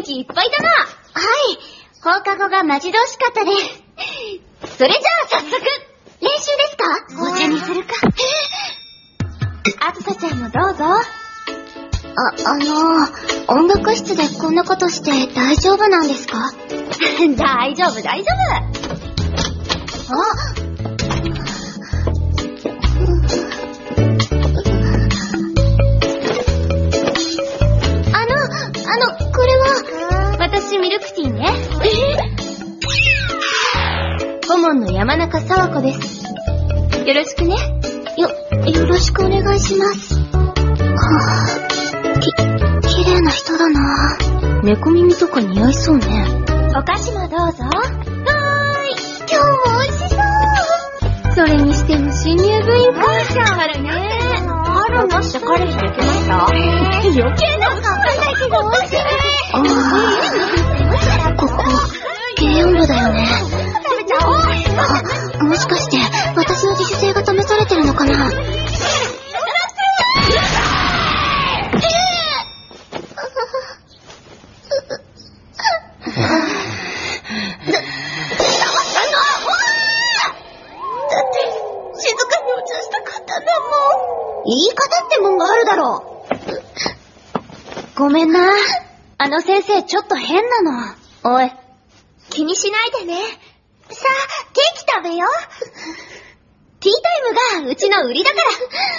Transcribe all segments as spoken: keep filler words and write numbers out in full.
気いっぱいだな。 はい。放課後が待ち遠しかったです。 それじゃあ早速、 練習ですか？ お茶にするか。あずさちゃんもどうぞ。 あ、あのー、音楽室でこんなことして大丈夫なんですか？ 大丈夫、大丈夫。 あ、あの、あの、これは？ 私、ミルクティーね。顧問の山中佐和子です。よろしくね。 よ、よろしくお願いします。はぁ、き、綺麗な人だな。 猫耳とか似合いそうね。お菓子もどうぞ。はーい。 今日も美味しそう。 それにしても新入部員か。あるね。 あるのって彼氏できました？ 余計なことだけど美味しい。 ああ、ここ、軽音部だよね。あ、もしかして、私の自主性が試されてるのかな？言い方ってもんがあるだろう。 ごめんな。あの先生ちょっと変なの。 おい、気にしないでね。さあ、ケーキ食べよう。ティータイムがうちの売りだから。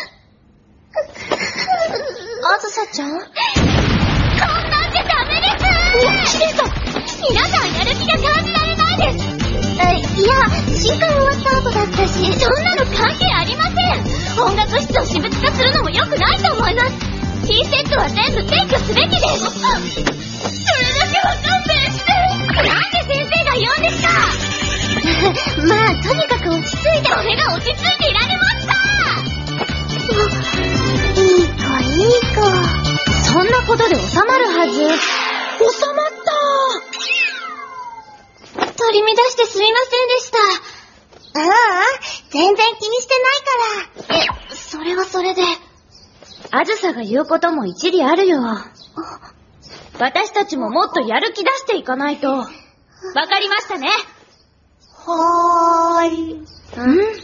あずさちゃん？こんなんじゃダメです。 キリト、皆さんやる気が感じられないです。 いや、新刊終わった後だったし。 そんなの関係ありません。音楽室を私物化するのも良くないと思います。ティーセットは全部撤去すべきです。それだけは勘弁して。なんで先生が言うんですか？ まあ、とにかく落ち着いて。 それが落ち着いていられますか？ いい子、いい子。 そんなことで収まるはず。収まった。取り乱してすみませんでした。 ああ、全然気にしてないから。 え、それはそれで。あずさが言うことも一理あるよ。私たちももっとやる気出していかないと。わかりましたね。 はーい。 うん。